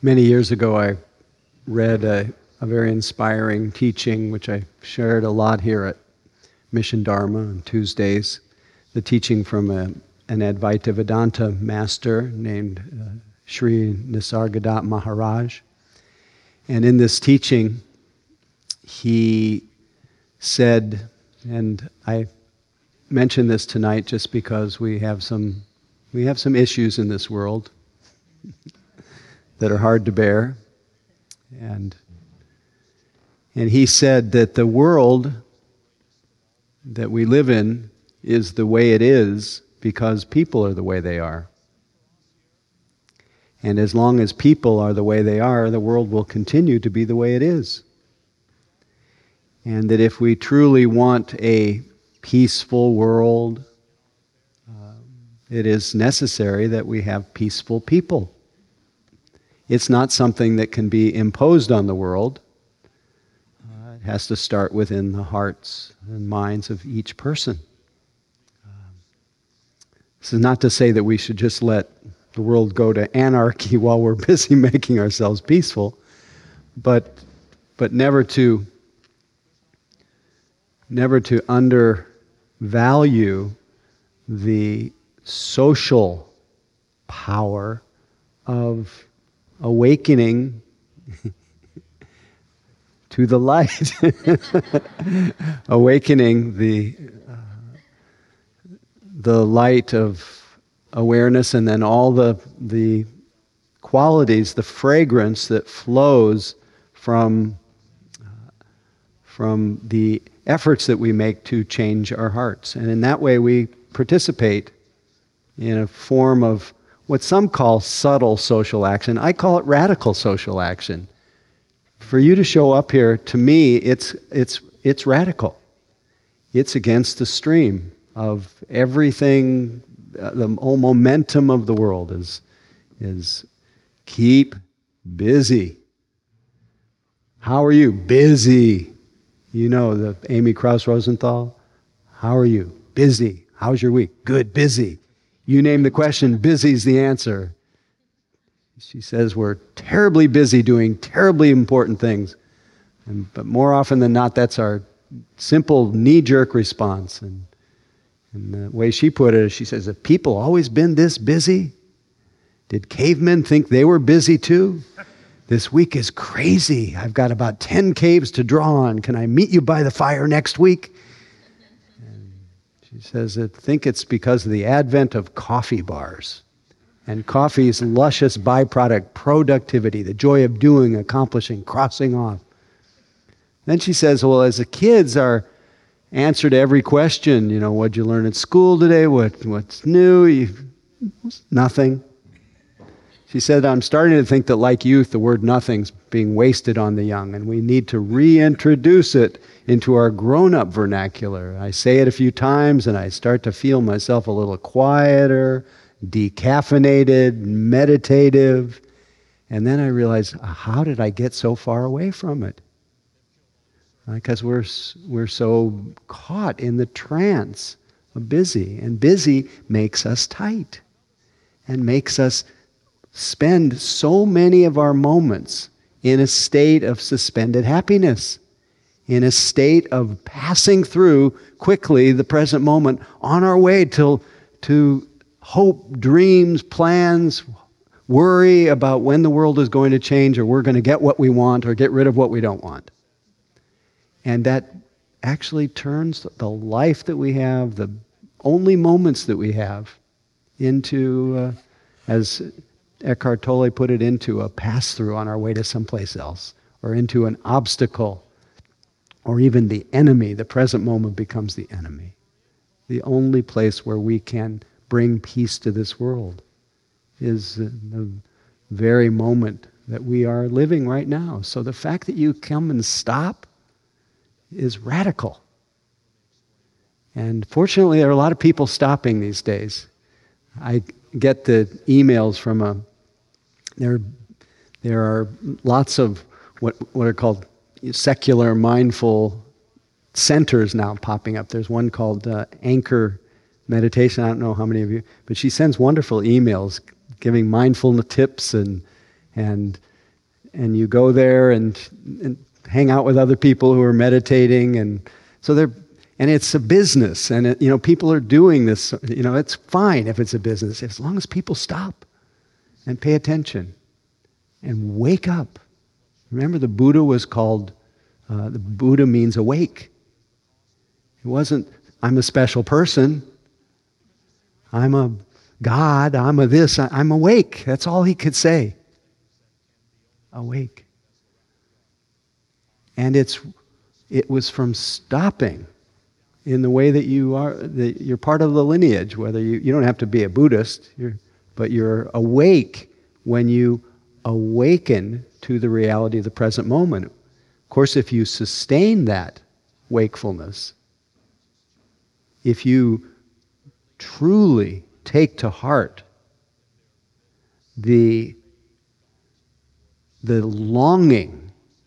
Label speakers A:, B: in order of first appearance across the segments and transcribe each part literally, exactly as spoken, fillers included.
A: Many years ago, I read a, a very inspiring teaching, which I shared a lot here at Mission Dharma on Tuesdays, the teaching from a, an Advaita Vedanta master named uh, Sri Nisargadatta Maharaj. And in this teaching, he said, and I mention this tonight just because we have some we have some issues in this world that are hard to bear. And and he said that the world that we live in is the way it is because people are the way they are. And as long as people are the way they are, the world will continue to be the way it is. And that if we truly want a peaceful world, uh, it is necessary that we have peaceful people. It's not something that can be imposed on the world. Uh, it has to start within the hearts and minds of each person. Um, this is not to say that we should just let the world go to anarchy while we're busy making ourselves peaceful, but but never to never to undervalue the social power of awakening to the light, awakening the uh, the light of awareness, and then all the the qualities, the fragrance that flows from uh, from the efforts that we make to change our hearts. And in that way we participate in a form of what some call subtle social action. I call it radical social action. For you to show up here, to me, it's it's it's radical. It's against the stream of everything. Uh, the whole momentum of the world is is keep busy. How are you? Busy. You know the Amy Krauss Rosenthal. How are you? Busy. How's your week? Good. Busy. You name the question, busy's the answer. She says we're terribly busy doing terribly important things. And, but more often than not, that's our simple knee-jerk response. And, and the way she put it is, she says, have people always been this busy? Did cavemen think they were busy too? This week is crazy. I've got about ten caves to draw on. Can I meet you by the fire next week? She says, I think it's because of the advent of coffee bars and coffee's luscious byproduct, productivity, the joy of doing, accomplishing, crossing off. Then she says, well, as the kids are answer to every question, you know, what'd you learn at school today? What What's new? You, nothing. She said, I'm starting to think that like youth, the word nothing's being wasted on the young, and we need to reintroduce it into our grown-up vernacular. I say it a few times, and I start to feel myself a little quieter, decaffeinated, meditative, and then I realize, how did I get so far away from it? Because we're we're so caught in the trance of busy, and busy makes us tight, and makes us spend so many of our moments in a state of suspended happiness, in a state of passing through quickly the present moment on our way till, to hope, dreams, plans, worry about when the world is going to change, or we're going to get what we want or get rid of what we don't want. And that actually turns the life that we have, the only moments that we have, into, uh, as Eckhart Tolle put it, into a pass-through on our way to someplace else, or into an obstacle, or even the enemy. The present moment becomes the enemy. The only place where we can bring peace to this world is the very moment that we are living right now. So the fact that you come and stop is radical. And fortunately, there are a lot of people stopping these days. I get the emails from a, there, there are lots of what, what are called secular mindful centers now popping up. There's one called uh, Anchor Meditation. I don't know how many of you, but she sends wonderful emails giving mindfulness tips and and and you go there and, and hang out with other people who are meditating, and so they're, and it's a business, and it, you know, people are doing this. You know, it's fine if it's a business, as long as people stop and pay attention and wake up. Remember, the Buddha was called, uh, the Buddha means awake. It wasn't, I'm a special person, I'm a God, I'm a this, I, I'm awake. That's all he could say. Awake. And it's it was from stopping in the way that you are, that you're part of the lineage, whether you, you don't have to be a Buddhist, you're, but you're awake when you awaken to the reality of the present moment. Of course, if you sustain that wakefulness, if you truly take to heart the, the longing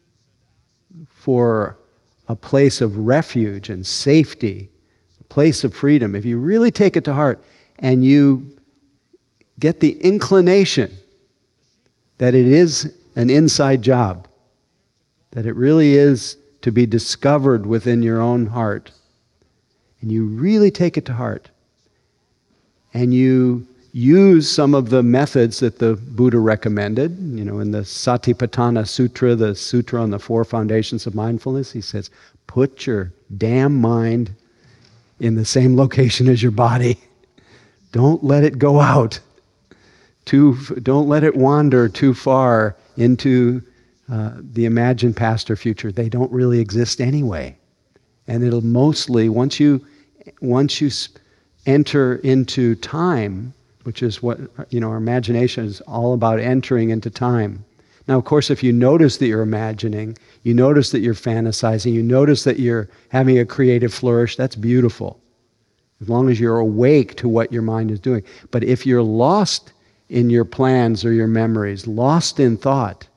A: for a place of refuge and safety, a place of freedom, if you really take it to heart and you get the inclination that it is an inside job, that it really is to be discovered within your own heart, and you really take it to heart, and you use some of the methods that the Buddha recommended, you know, in the Satipatthana Sutra, the sutra on the four foundations of mindfulness, he says, put your damn mind in the same location as your body. Don't let it go out. Too, don't let it wander too far into uh, the imagined past or future. They don't really exist anyway. And it'll mostly, once you, once you enter into time, which is what, you know, our imagination is all about, entering into time. Now, of course, if you notice that you're imagining, you notice that you're fantasizing, you notice that you're having a creative flourish, that's beautiful, as long as you're awake to what your mind is doing. But if you're lost in your plans or your memories, lost in thought,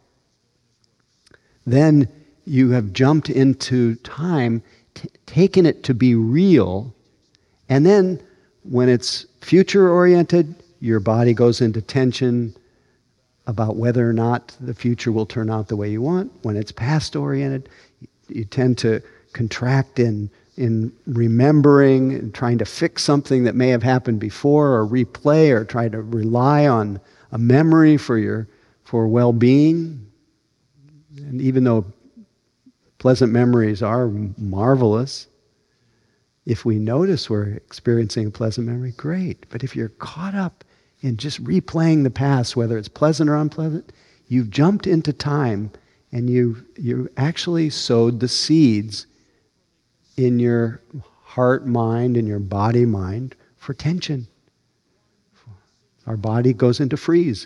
A: then you have jumped into time, t- taken it to be real, and then when it's future-oriented, your body goes into tension about whether or not the future will turn out the way you want. When it's past-oriented, you tend to contract in, in remembering and trying to fix something that may have happened before, or replay, or try to rely on a memory for your for well-being. And even though pleasant memories are marvelous, if we notice we're experiencing a pleasant memory, great. But if you're caught up in just replaying the past, whether it's pleasant or unpleasant, you've jumped into time, and you you actually sowed the seeds in your heart mind, in your body mind, for tension. Our body goes into freeze.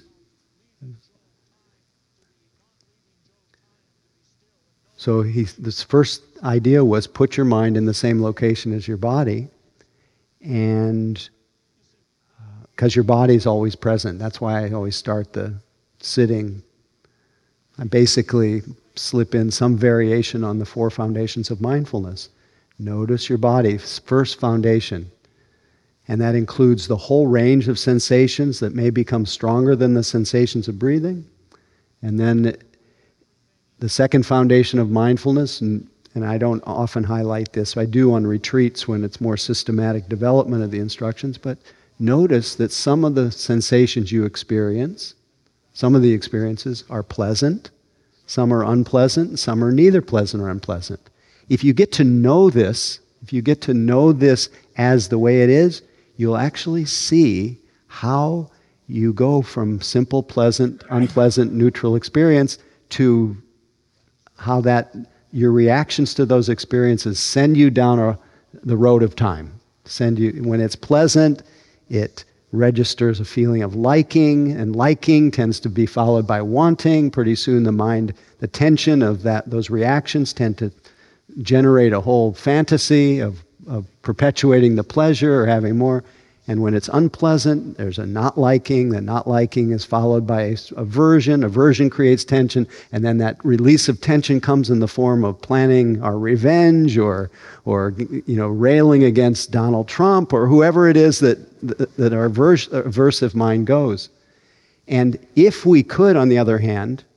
A: So he, this first idea was put your mind in the same location as your body, and because uh, your body's always present. That's why I always start the sitting. I basically slip in some variation on the four foundations of mindfulness. Notice your body, first foundation. And that includes the whole range of sensations that may become stronger than the sensations of breathing. And then the second foundation of mindfulness, and, and I don't often highlight this, I do on retreats when it's more systematic development of the instructions, but notice that some of the sensations you experience, some of the experiences are pleasant, some are unpleasant, some are neither pleasant or unpleasant. If you get to know this, if you get to know this as the way it is, you'll actually see how you go from simple, pleasant, unpleasant, neutral experience to how that your reactions to those experiences send you down a, the road of time. Send you, when it's pleasant, it registers a feeling of liking, and liking tends to be followed by wanting. Pretty soon the mind, the tension of that, those reactions tend to generate a whole fantasy of, of perpetuating the pleasure or having more. And when it's unpleasant, there's a not liking. The not liking is followed by aversion. Aversion creates tension. And then that release of tension comes in the form of planning our revenge, or, or you know, railing against Donald Trump, or whoever it is that, that, that our averse, aversive mind goes. And if we could, on the other hand,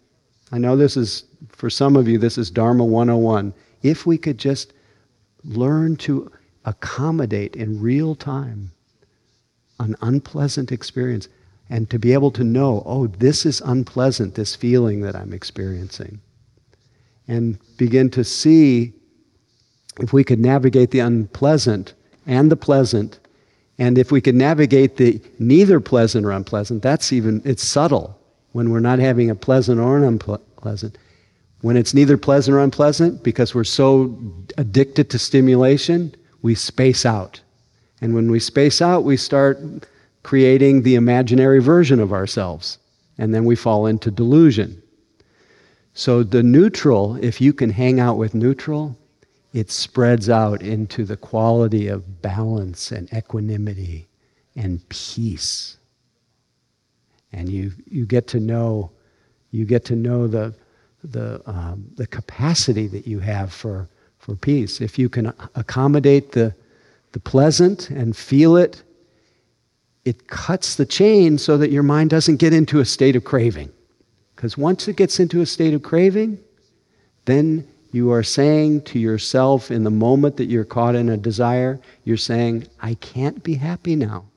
A: I know this is, for some of you, this is Dharma one oh one. If we could just learn to accommodate in real time an unpleasant experience and to be able to know, oh, this is unpleasant, this feeling that I'm experiencing. And begin to see if we could navigate the unpleasant and the pleasant, and if we could navigate the neither pleasant or unpleasant, that's even, it's subtle when we're not having a pleasant or an unpleasant. When it's neither pleasant or unpleasant, because we're so addicted to stimulation, we space out. And when we space out, we start creating the imaginary version of ourselves. And then we fall into delusion. So the neutral, if you can hang out with neutral, it spreads out into the quality of balance and equanimity and peace. And you you get to know, you get to know the the um, the capacity that you have for for peace. If you can accommodate the the pleasant and feel it, it cuts the chain so that your mind doesn't get into a state of craving. Because once it gets into a state of craving, then you are saying to yourself in the moment that you're caught in a desire, you're saying, I can't be happy now.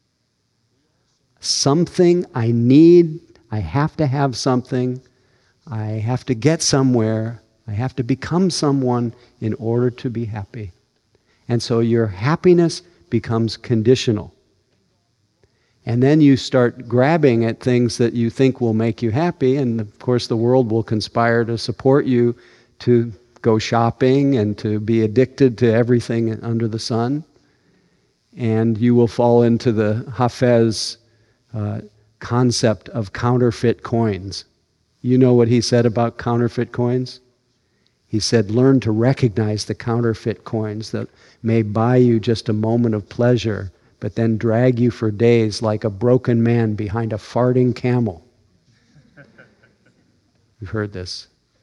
A: Something I need, I have to have something, I have to get somewhere, I have to become someone in order to be happy. And so your happiness becomes conditional. And then you start grabbing at things that you think will make you happy, and of course the world will conspire to support you to go shopping and to be addicted to everything under the sun. And you will fall into the Hafez uh, concept of counterfeit coins. You know what he said about counterfeit coins? He said, learn to recognize the counterfeit coins that may buy you just a moment of pleasure, but then drag you for days like a broken man behind a farting camel. You've heard this.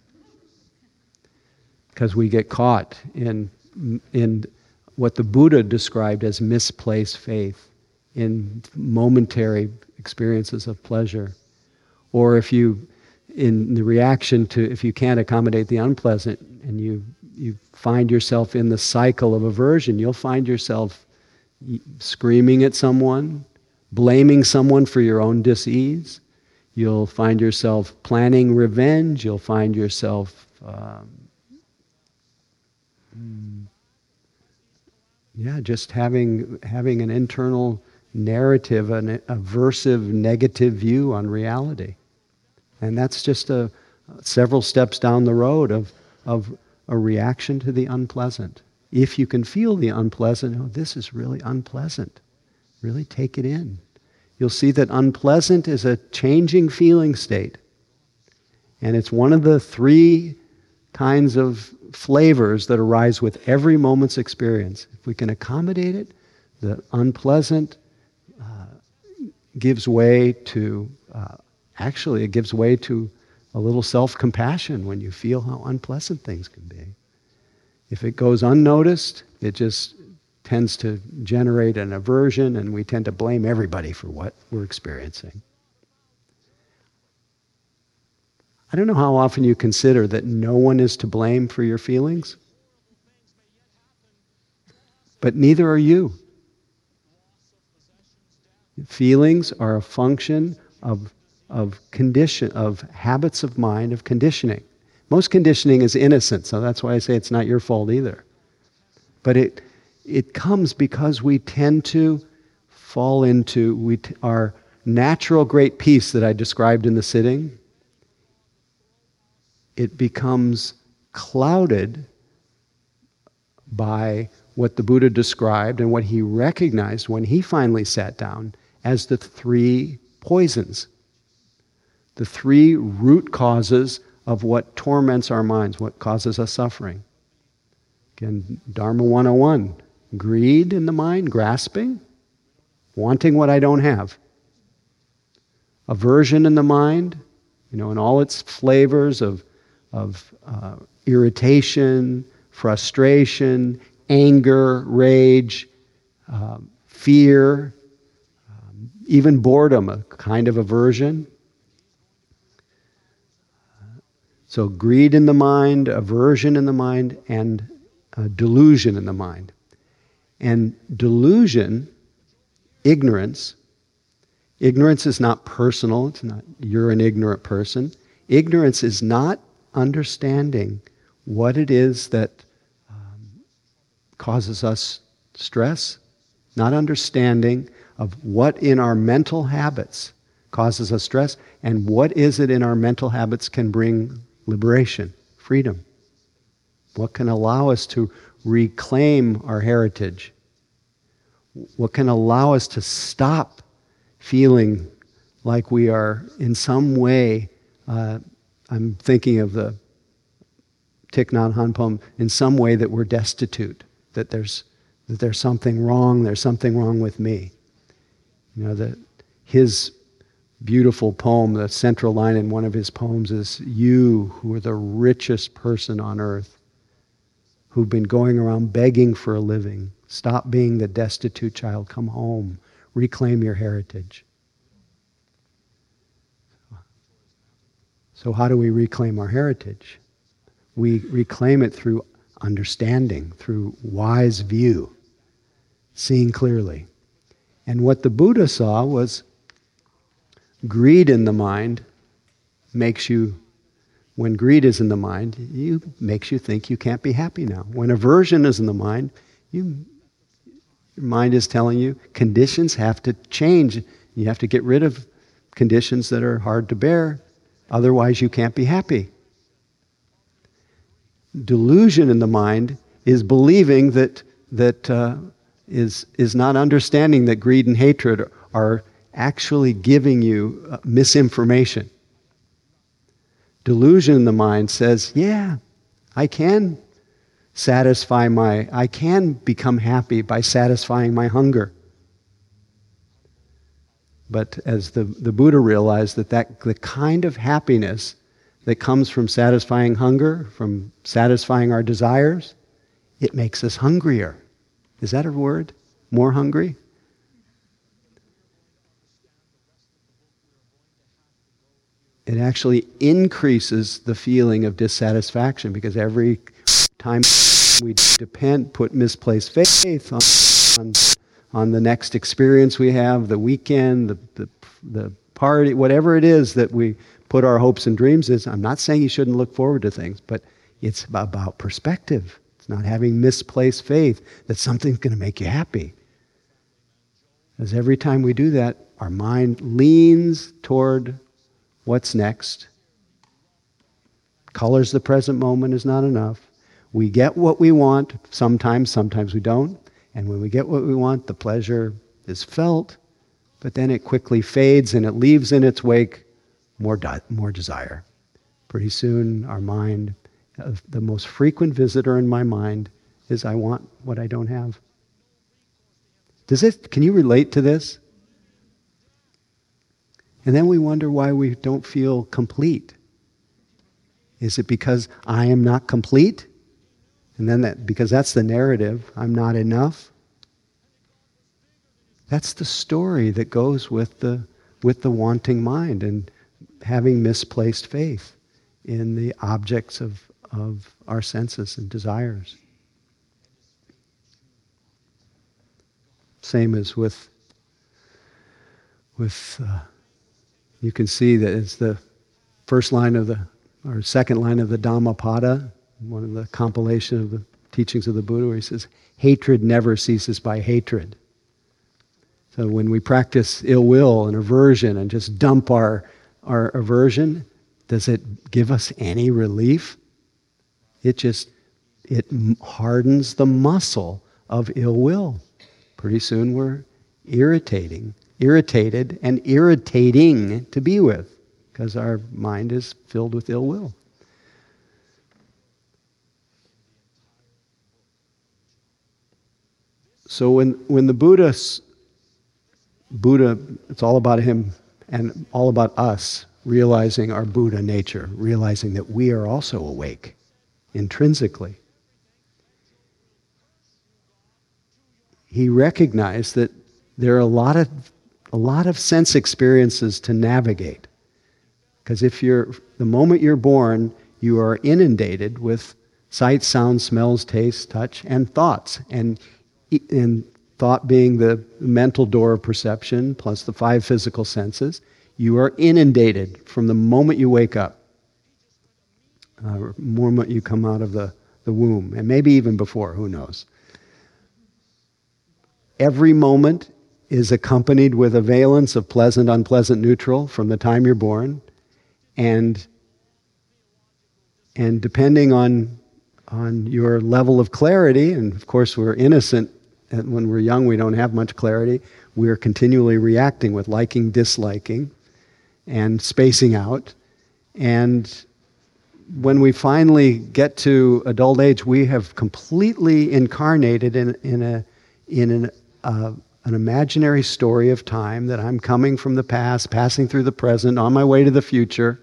A: Because we get caught in, in what the Buddha described as misplaced faith, in momentary experiences of pleasure. Or if you, in the reaction to, if you can't accommodate the unpleasant and you, you find yourself in the cycle of aversion, you'll find yourself screaming at someone, blaming someone for your own dis-ease. You'll find yourself planning revenge. You'll find yourself, um, yeah, just having having an internal narrative, an aversive, negative view on reality. And that's just a several steps down the road of of a reaction to the unpleasant. If you can feel the unpleasant, oh, this is really unpleasant. Really take it in. You'll see that unpleasant is a changing feeling state. And it's one of the three kinds of flavors that arise with every moment's experience. If we can accommodate it, the unpleasant uh, gives way to, uh, actually it gives way to a little self-compassion when you feel how unpleasant things can be. If it goes unnoticed, it just tends to generate an aversion, and we tend to blame everybody for what we're experiencing. I don't know how often you consider that no one is to blame for your feelings, but neither are you. Feelings are a function of, of condition, of habits of mind, of conditioning. Most conditioning is innocent, so that's why I say it's not your fault either. But it it comes because we tend to fall into we t- our natural great peace that I described in the sitting. It becomes clouded by what the Buddha described and what he recognized when he finally sat down as the three poisons, the three root causes of what torments our minds, what causes us suffering. Again, Dharma one oh one, greed in the mind, grasping, wanting what I don't have. Aversion in the mind, you know, in all its flavors of, of uh, irritation, frustration, anger, rage, uh, fear, um, even boredom, a kind of aversion. So greed in the mind, aversion in the mind, and uh, delusion in the mind. And delusion, ignorance, ignorance is not personal. It's not, you're an ignorant person. Ignorance is not understanding what it is that um, causes us stress, not understanding of what in our mental habits causes us stress, and what is it in our mental habits can bring liberation, freedom. What can allow us to reclaim our heritage? What can allow us to stop feeling like we are in some way, uh, I'm thinking of the Thich Nhat Hanh poem, in some way that we're destitute, that there's that there's something wrong, there's something wrong with me. You know, that his beautiful poem, the central line in one of his poems is, "You who are the richest person on earth, who've been going around begging for a living, stop being the destitute child, come home, reclaim your heritage." So how do we reclaim our heritage? We reclaim it through understanding, through wise view, seeing clearly. And what the Buddha saw was greed in the mind makes you, when greed is in the mind, you makes you think you can't be happy now. When aversion is in the mind, you, your mind is telling you conditions have to change. You have to get rid of conditions that are hard to bear. Otherwise you can't be happy. Delusion in the mind is believing that that uh, is is not understanding that greed and hatred are actually giving you uh, misinformation. Delusion in the mind says, yeah, I can satisfy my, I can become happy by satisfying my hunger. But as the, the Buddha realized that, that the kind of happiness that comes from satisfying hunger, from satisfying our desires, it makes us hungrier. Is that a word? More hungry? It actually increases the feeling of dissatisfaction, because every time we depend, put misplaced faith on, on, on the next experience we have, the weekend, the, the, the party, whatever it is that we put our hopes and dreams in. I'm not saying you shouldn't look forward to things, but it's about perspective. It's not having misplaced faith that something's going to make you happy. Because every time we do that, our mind leans toward what's next. Colors the present moment is not enough. We get what we want sometimes, sometimes we don't. And when we get what we want, the pleasure is felt, but then it quickly fades and it leaves in its wake more, di- more desire. Pretty soon our mind, uh, the most frequent visitor in my mind is, I want what I don't have. Does it, can you relate to this? And then we wonder why we don't feel complete. Is it because I am not complete? And then that, because that's the narrative, I'm not enough. That's the story that goes with the with the wanting mind and having misplaced faith in the objects of, of our senses and desires. Same as with with uh, you can see that it's the first line of the, or second line of the Dhammapada, one of the compilation of the teachings of the Buddha, where he says, hatred never ceases by hatred. So when we practice ill will and aversion and just dump our, our aversion, does it give us any relief? It just, it hardens the muscle of ill will. Pretty soon we're irritating, irritated and irritating to be with, because our mind is filled with ill will. So when, when the Buddha, Buddha, it's all about him and all about us realizing our Buddha nature, realizing that we are also awake intrinsically. He recognized that there are a lot of a lot of sense experiences to navigate. Because if you're, the moment you're born, you are inundated with sights, sounds, smells, tastes, touch, and thoughts. And, and thought being the mental door of perception plus the five physical senses, you are inundated from the moment you wake up, uh, the moment you come out of the, the womb, and maybe even before, who knows. Every moment is accompanied with a valence of pleasant, unpleasant, neutral from the time you're born, and and depending on on your level of clarity, and of course we're innocent, and when we're young we don't have much clarity, we're continually reacting with liking, disliking, and spacing out. And when we finally get to adult age, we have completely incarnated in, in a in an uh, an imaginary story of time that I'm coming from the past, passing through the present, on my way to the future.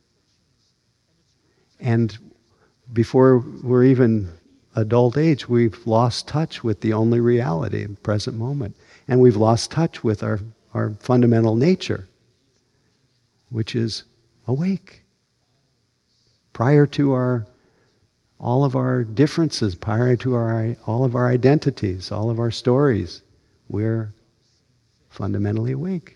A: And before we're even adult age, we've lost touch with the only reality, the present moment. And we've lost touch with our, our fundamental nature, which is awake. Prior to our, all of our differences, prior to our, all of our identities, all of our stories, we're fundamentally awake.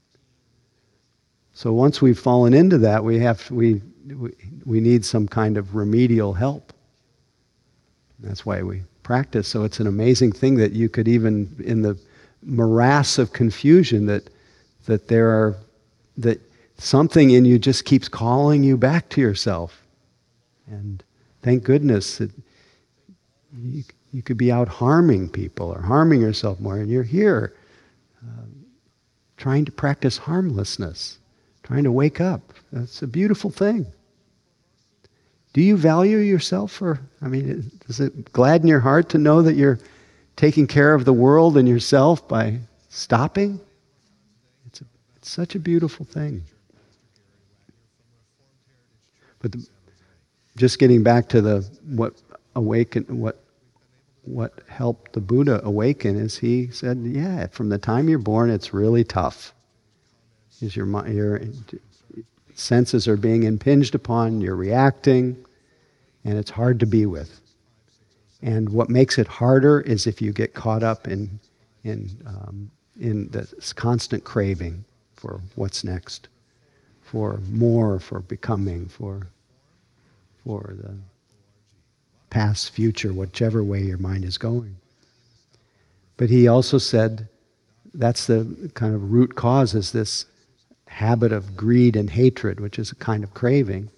A: So once we've fallen into that, we have we we, we need some kind of remedial help. That's why we practice. So it's an amazing thing that you could even, in the morass of confusion, that that there are that something in you just keeps calling you back to yourself. And thank goodness that you, you could be out harming people or harming yourself more, and you're here uh, trying to practice harmlessness, trying to wake up. That's a beautiful thing. Do you value yourself? Or, I mean, does it gladden your heart to know that you're taking care of the world and yourself by stopping? It's, a, it's such a beautiful thing. But the, just getting back to the what awaken, what what helped the Buddha awaken is he said, yeah, from the time you're born, it's really tough. Is your your senses are being impinged upon, you're reacting, and it's hard to be with. And what makes it harder is if you get caught up in in um, in this constant craving for what's next, for more, for becoming, for for the past, future, whichever way your mind is going. But he also said that's the kind of root cause, is this habit of greed and hatred, which is a kind of craving.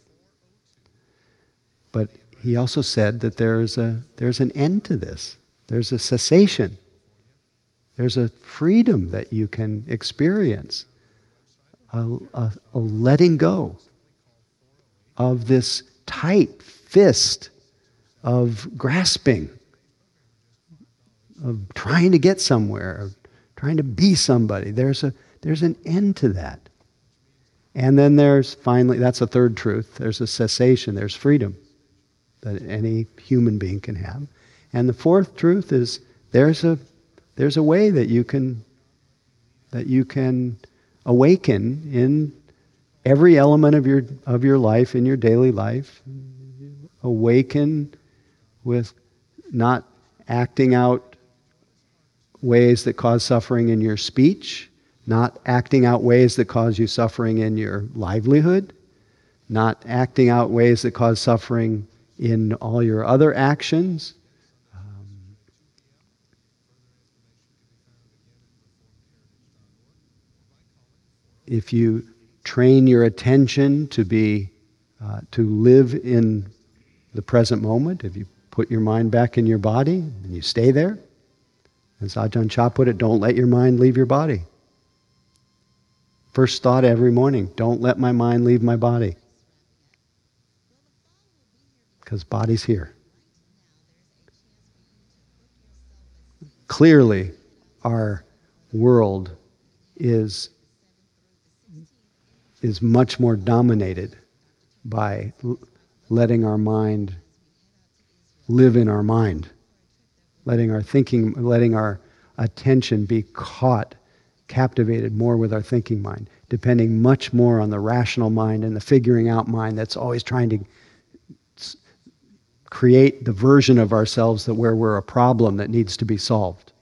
A: But he also said that there's a there's an end to this. There's a cessation. There's a freedom that you can experience, a, a, a letting go of this tight fist of grasping, of trying to get somewhere, of trying to be somebody. There's a there's an end to that. And then there's finally, that's a third truth, there's a cessation, there's freedom that any human being can have. And the fourth truth is there's a there's a way that you can that you can awaken in every element of your of your life, in your daily life. Awaken with not acting out ways that cause suffering in your speech, not acting out ways that cause you suffering in your livelihood, not acting out ways that cause suffering in all your other actions. Um, if you train your attention to be, uh, to live in the present moment, if you put your mind back in your body and you stay there, as Ajahn Chah put it, don't let your mind leave your body. First thought every morning, don't let my mind leave my body. Because body's here. Clearly, our world is, is much more dominated by l- letting our mind live in our mind, letting our thinking, letting our attention be caught, captivated more with our thinking mind, depending much more on the rational mind and the figuring out mind that's always trying to s- create the version of ourselves that where we're a problem that needs to be solved.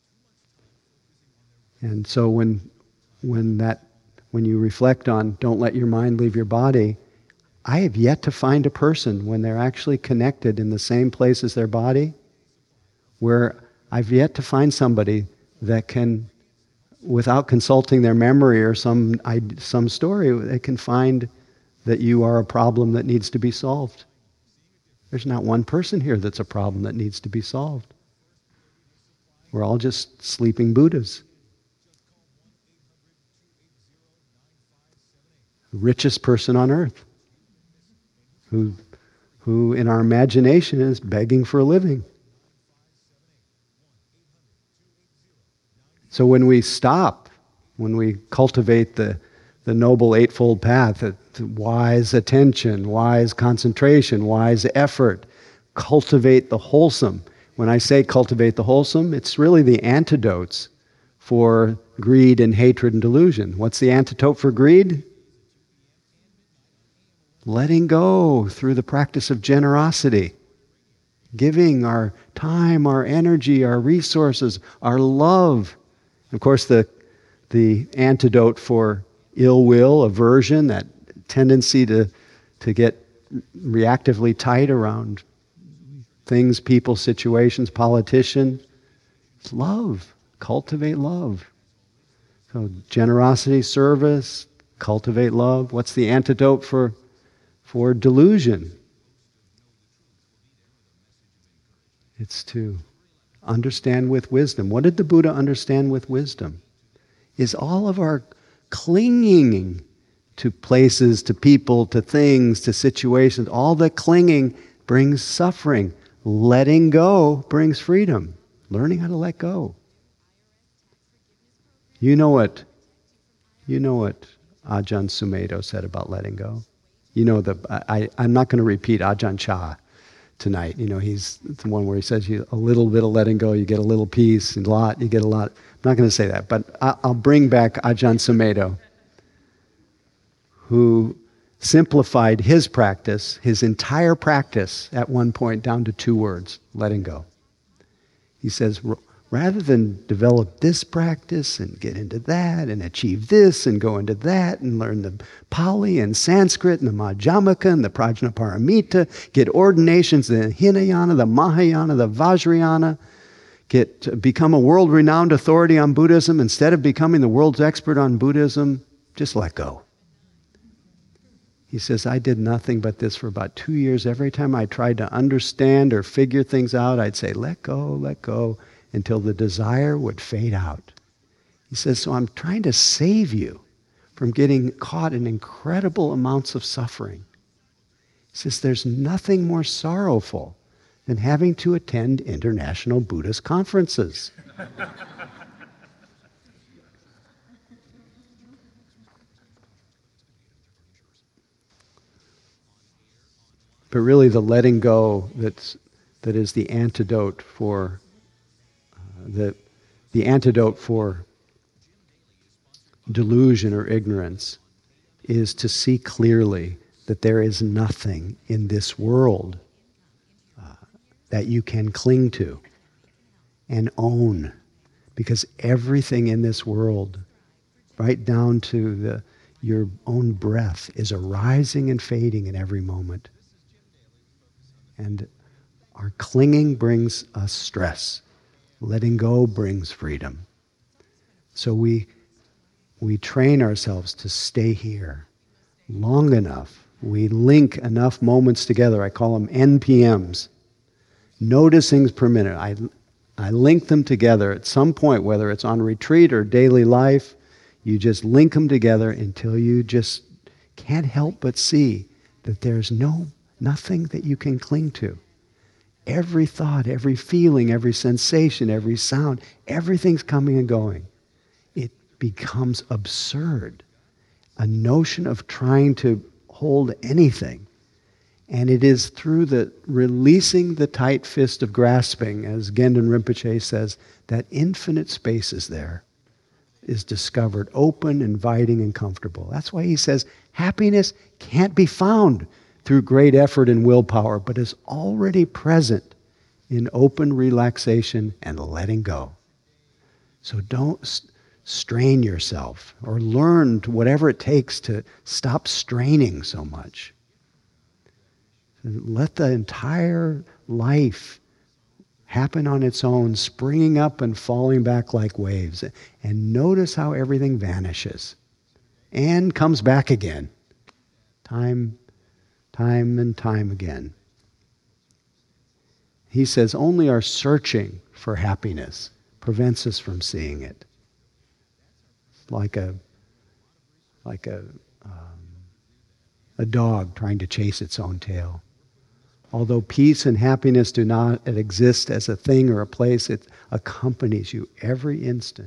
A: And so when when that when you reflect on don't let your mind leave your body, I have yet to find a person when they're actually connected in the same place as their body, where I've yet to find somebody that can, without consulting their memory or some some story, they can find that you are a problem that needs to be solved. There's not one person here that's a problem that needs to be solved. We're all just sleeping Buddhas. The richest person on earth, who, who in our imagination is begging for a living. So when we stop, when we cultivate the, the noble eightfold path, that wise attention, wise concentration, wise effort, cultivate the wholesome. When I say cultivate the wholesome, it's really the antidotes for greed and hatred and delusion. What's the antidote for greed? Letting go through the practice of generosity. Giving our time, our energy, our resources, our love. Of course, the, the antidote for ill will, aversion, that tendency to, to get reactively tight around things, people, situations, politicians, it's love. Cultivate love. So generosity, service, cultivate love. What's the antidote for, for delusion? It's to understand with wisdom. What did the Buddha understand with wisdom? Is all of our clinging to places, to people, to things, to situations, all the clinging brings suffering. Letting go brings freedom. Learning how to let go. You know what, you know what Ajahn Sumedho said about letting go? You know, the I, I'm not going to repeat Ajahn Chah tonight. You know, he's the one where he says you a little bit of letting go, you get a little peace, and a lot, you get a lot. I'm not going to say that, but I, I'll bring back Ajahn Sumedho, who simplified his practice, his entire practice, at one point down to two words: letting go. He says, rather than develop this practice and get into that and achieve this and go into that and learn the Pali and Sanskrit and the Madhyamaka and the Prajnaparamita, get ordinations in the Hinayana, the Mahayana, the Vajrayana, get become a world-renowned authority on Buddhism, instead of becoming the world's expert on Buddhism, just let go. He says, I did nothing but this for about two years. Every time I tried to understand or figure things out, I'd say, let go, let go, until the desire would fade out. He says, so I'm trying to save you from getting caught in incredible amounts of suffering. He says, there's nothing more sorrowful than having to attend international Buddhist conferences. But really the letting go that's, that is the antidote for uh, the, the antidote for delusion or ignorance is to see clearly that there is nothing in this world uh, that you can cling to and own. Because everything in this world, right down to the, your own breath, is arising and fading in every moment. And our clinging brings us stress. Letting go brings freedom. So we, we train ourselves to stay here long enough. We link enough moments together. I call them N P Ms. Noticings per minute. I, I link them together at some point, whether it's on retreat or daily life. You just link them together until you just can't help but see that there's no nothing that you can cling to. Every thought, every feeling, every sensation, every sound, everything's coming and going. It becomes absurd. A notion of trying to hold anything. And it is through the releasing the tight fist of grasping, as Gendon Rinpoche says, that infinite space is there, is discovered, open, inviting, and comfortable. That's why he says happiness can't be found through great effort and willpower, but is already present in open relaxation and letting go. So don't st- strain yourself, or learn to whatever it takes to stop straining so much. Let the entire life happen on its own, springing up and falling back like waves. And notice how everything vanishes and comes back again. Time, time and time again. He says only our searching for happiness prevents us from seeing it. It's like a, like a, um, a dog trying to chase its own tail. Although peace and happiness do not exist as a thing or a place, it accompanies you every instant.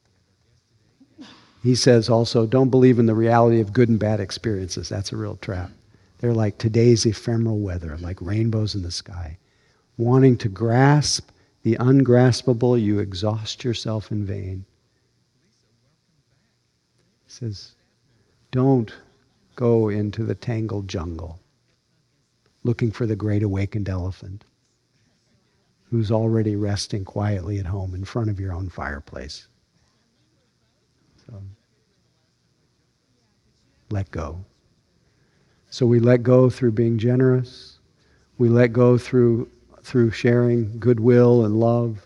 A: He says also, don't believe in the reality of good and bad experiences. That's a real trap. They're like today's ephemeral weather, like rainbows in the sky. Wanting to grasp the ungraspable, you exhaust yourself in vain. He says, don't go into the tangled jungle looking for the great awakened elephant who's already resting quietly at home in front of your own fireplace. So, let go. So we let go through being generous. We let go through through sharing goodwill and love.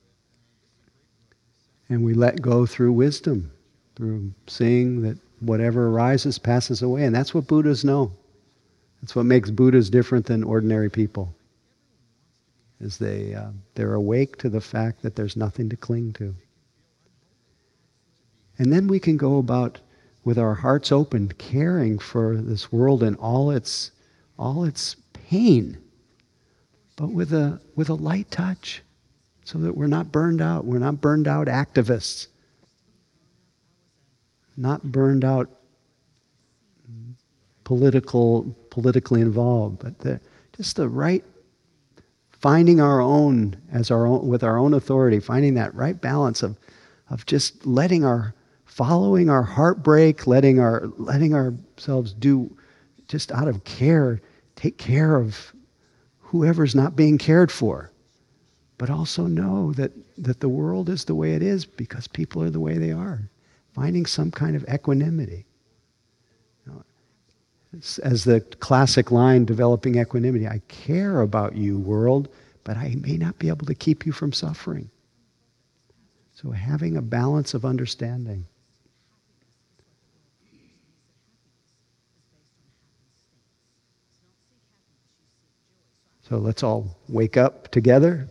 A: And we let go through wisdom, through seeing that whatever arises passes away. And that's what Buddhas know. That's what makes Buddhas different than ordinary people, is they, uh, they're awake to the fact that there's nothing to cling to. And then we can go about with our hearts open, caring for this world and all its, all its pain, but with a, with a light touch, so that we're not burned out. We're not burned out activists, not burned out political, politically involved, but the, just the right, finding our own as our own, with our own authority, finding that right balance of, of just letting our, following our heartbreak, letting our, letting ourselves do, just out of care, take care of whoever's not being cared for, but also know that, that the world is the way it is because people are the way they are. Finding some kind of equanimity. As the classic line, developing equanimity, I care about you, world, but I may not be able to keep you from suffering. So having a balance of understanding. So let's all wake up together.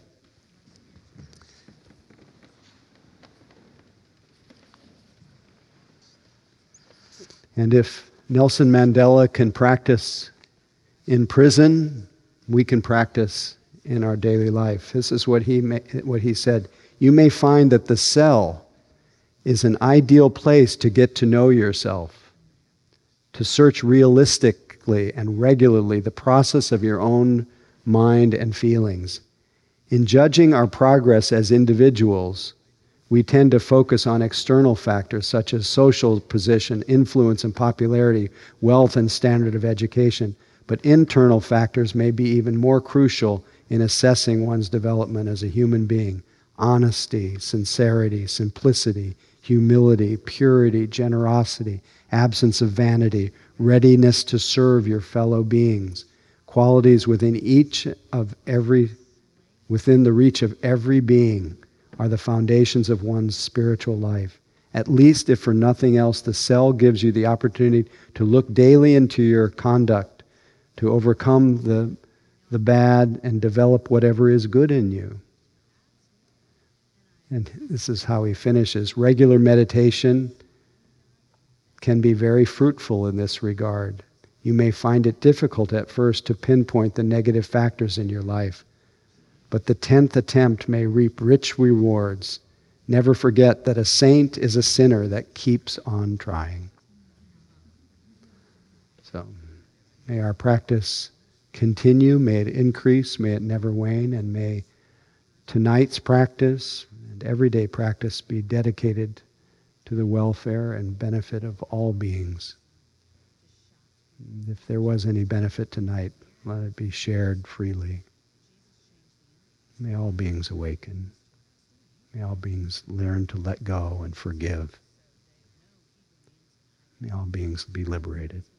A: And if Nelson Mandela can practice in prison, we can practice in our daily life. This is what he what he said. You may find that the cell is an ideal place to get to know yourself, to search realistically and regularly the process of your own mind and feelings. In judging our progress as individuals, we tend to focus on external factors such as social position, influence and popularity, wealth and standard of education. But internal factors may be even more crucial in assessing one's development as a human being. Honesty, sincerity, simplicity, humility, purity, generosity, absence of vanity, readiness to serve your fellow beings. Qualities within each of every, within the reach of every being are the foundations of one's spiritual life. At least, if for nothing else, the cell gives you the opportunity to look daily into your conduct, to overcome the, the bad and develop whatever is good in you. And this is how he finishes. Regular meditation can be very fruitful in this regard. You may find it difficult at first to pinpoint the negative factors in your life, but the tenth attempt may reap rich rewards. Never forget that a saint is a sinner that keeps on trying. So, may our practice continue, may it increase, may it never wane, and may tonight's practice and everyday practice be dedicated to the welfare and benefit of all beings. If there was any benefit tonight, let it be shared freely. May all beings awaken. May all beings learn to let go and forgive. May all beings be liberated.